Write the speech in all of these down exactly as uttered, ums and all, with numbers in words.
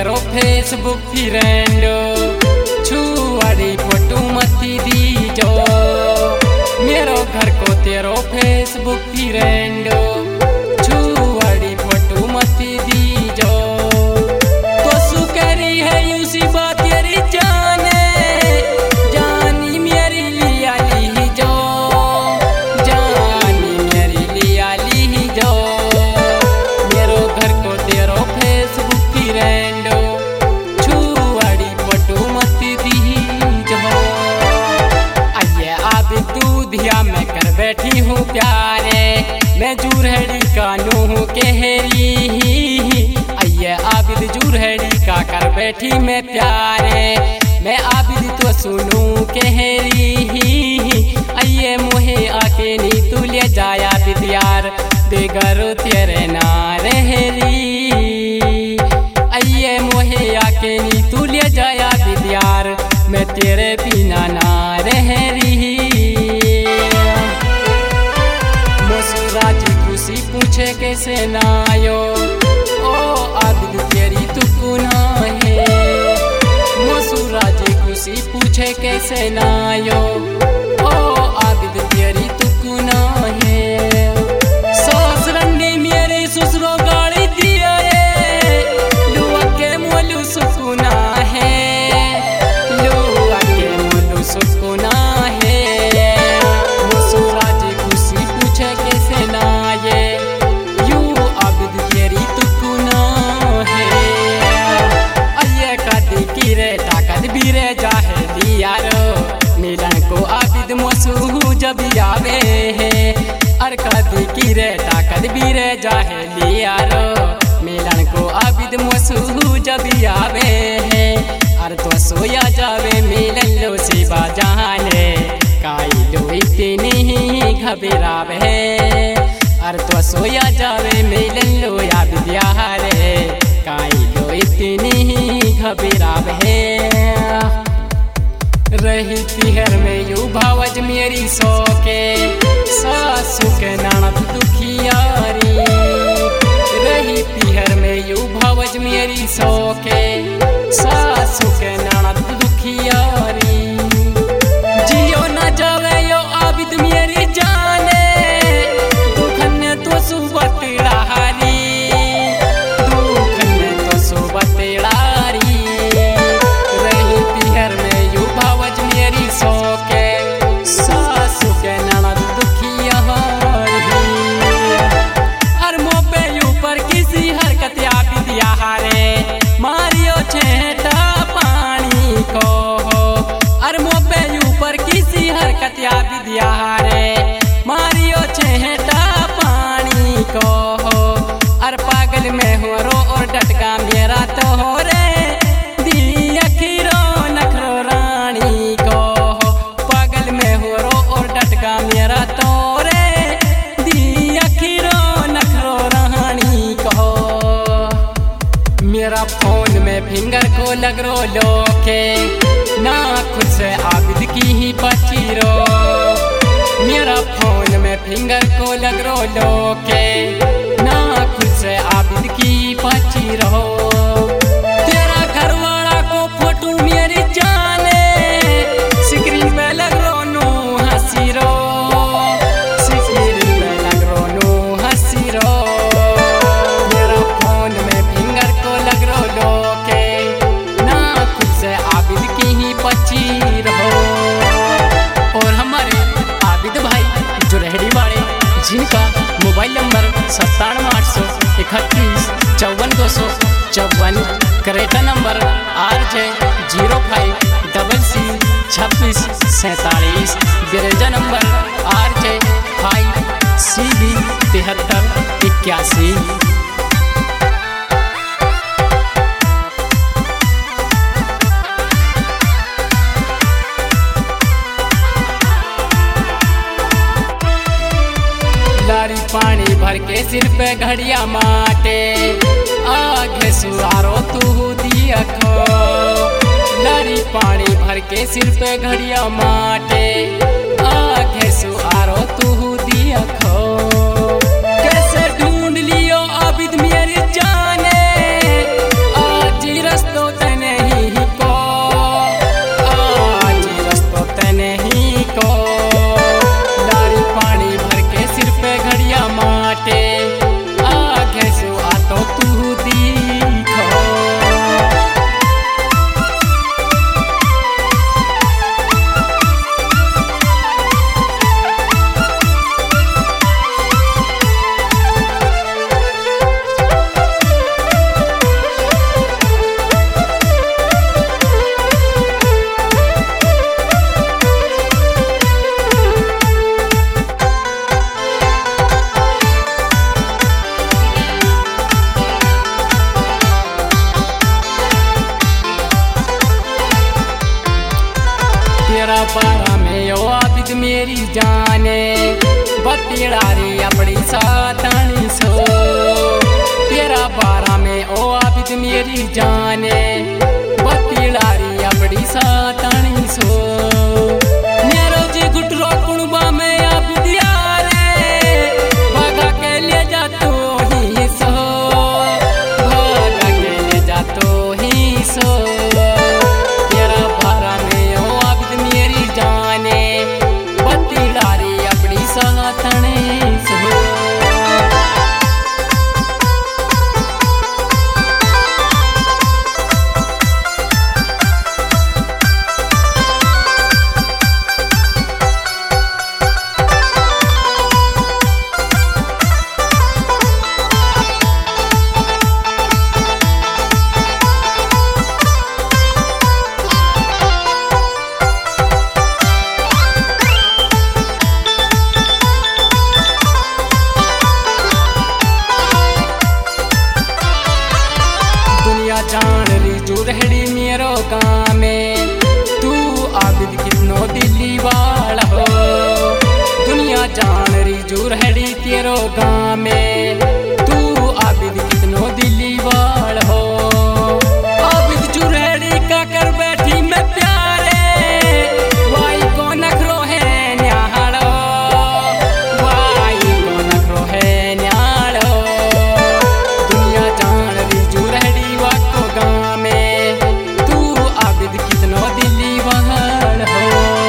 तेरो Facebook friend छुआड़ी photo मती दी जो मेरो घर को तेरो फेसबुक फ्रेंड छुआड़ी फोटो मती दी जो तो सु करी है उसी बात तेरी जाने जानी मेरी लिया ली जो जानी मेरी लिया ली जो मेरो घर को तेरो फेसबुक फ्रेंड छुआड़ी फोटो मती दी जो आइए अब दूधिया में कर बैठी हूँ प्यारे मैं जूरहड़ी कानू हूँ केहरी आइए आबिद जूरहड़ी का कर बैठी मैं प्यारे मैं आबिद तो सुनू केहरी आइए मुहे आके नी तू ले जाया बिदियार बेगर तेरे नारहरी आइए मुहे आके नी तू ले जाया बिदियार मैं तेरे बिना ना रहरी राजी खुशी पूछे कैसे नायो ओ आबिद तेरी तू गुना है मसूरा जी खुशी पूछे कैसे नायो ओ आबिद तेरी तू गुना है सास रंडी मेरे ससुरो गाड़ी दिया है लुआ के मोलू सुकुना है लुआ के मोलू सुकुना है मसूरा जी खुशी पूछे कैसे नाये यू आबिद तेरी तू गुना है आइए कदी की रे ताकत भी रे जाहे दियारो मिलन को आबिद मसू जब आवे है अर कदी की रे ताकत भी रे जाहे लियारो मिलन को आबिद मसू जब आवे है अर तो सोया जावे मिलन लो सिवा जाने काई लो इतनी घबरावे अर तो सोया जावे मिलन लो आबिद यारे काई लो इतनी घबरावे रही तिहर में यू भावज मेरी सोके सासू के ननद दुखियारी रही तिहर में यू भावज मेरी सोके सासू के ननद दुखियारी जियो न जावे यो आबिद मेरी जाने दुखन तो सुबह तेड़ारी दुखन तो सुबह तेड़ारी रही तिहर में यू भावज मेरी सोके सासू के ननद दुखियारी हर मोपे ऊपर किसी हरकत आबिद यारे मारियो छेटा पानी को अर मोपे ऊपर किसी हरकत आबिद यारे मारियो छेटा पानी को अर पागल में हो रो और डटका मेरा तो हो रे दी अखीरो नखरो रानी को पागल में हो रो और डटका मेरा तो रे दी अखीरो नखरो रानी को मेरा फोन में फिंगर को लग रो लोके ना खुद से आबिद की ही बची रो मेरा फोन में फिंगर को लग रो लोके ना खुद से आबिद की बची रो तेरा घर वाला को फोटो मेरी जाने स्क्रीन पे लग रो नो हंसी रो स्क्रीन पे लग रो नो हंसी रो मेरा फोन में फिंगर को लग रो लोके ना खुद से आबिद की ही बची रहो और हमारे आबिद भाई जूरहड़ी वाले जिनका मोबाइल नंबर सत्तानवे आठ सौ इकतीस चौवन दो सौ चौवन Creta number R J zero five double C छब्बीस सैंतालीस Brezza number R J five C B तिहत्तर इक्यासी लारी पानी भर के सिर पे घड़िया माटे आगे सुहारो तू दिया खो लारी पानी भर के सिर पे घड़िया माटे आगे सुहारो तू दिया खो कैसे ढूंढ लियो आबिद मेरी जाने आज रस बारा में ओ आबिद मेरी जाने बतीड़ारी अपनी सातनी सो तेरा बारा में ओ आबिद मेरी जाने बतीड़ारी अपनी सातनी सो मेरो जी गुटरो कुणबा में आबिद यारे भागा के ले जा तो ही सो भागा के ले जा तो ही सो जान री जुरहड़ी मेरो गाँव में तू आबिद कितनो दिल्ली वाला हो दुनिया जान री जुरहड़ी तेरो गाँव में तू आबिद कितनो दिल्ली वाला हो आबिद जुरहड़ी का कर बैठी मैं प्यारे वाई को नखरो है न्याड़ो वाई को नखरो है न्याड़ो दुनिया जान री जुरहड़ी गाँव में तू आबिद कितनो दिल्ली वाला हो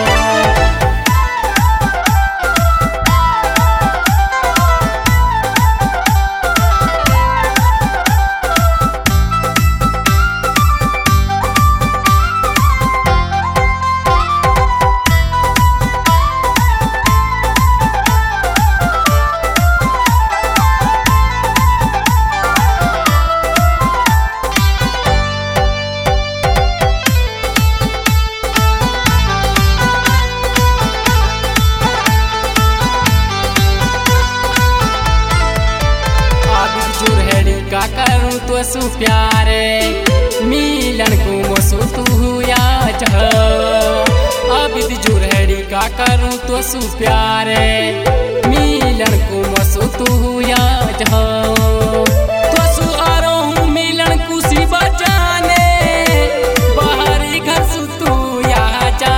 का करूँ तो सु प्यारे मिलन को मसु तू या जह आबिद जुरहड़ी का करूँ तो सु प्यारे मिलन को मसु तू या जह तो सु आ रहा हूँ मिलन कुसी बचाने बाहरी घर सु तू या जा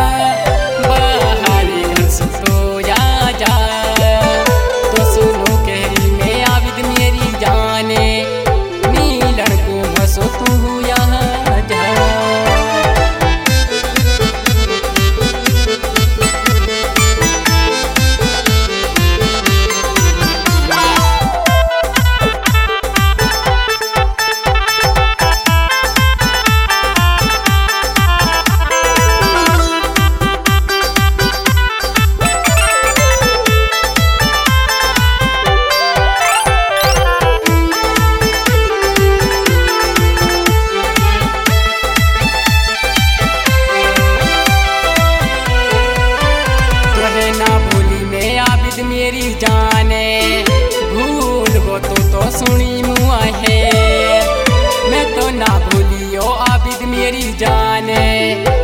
बाहरी घर सु तू या जा तो सुनो कहरी में आबिद मेरी जाने मिलन को मसो तू यहाँ जा मेरी जाने भूल गो तो तो सुनी मुआ है मैं तो ना भूलियो आबिद मेरी जाने।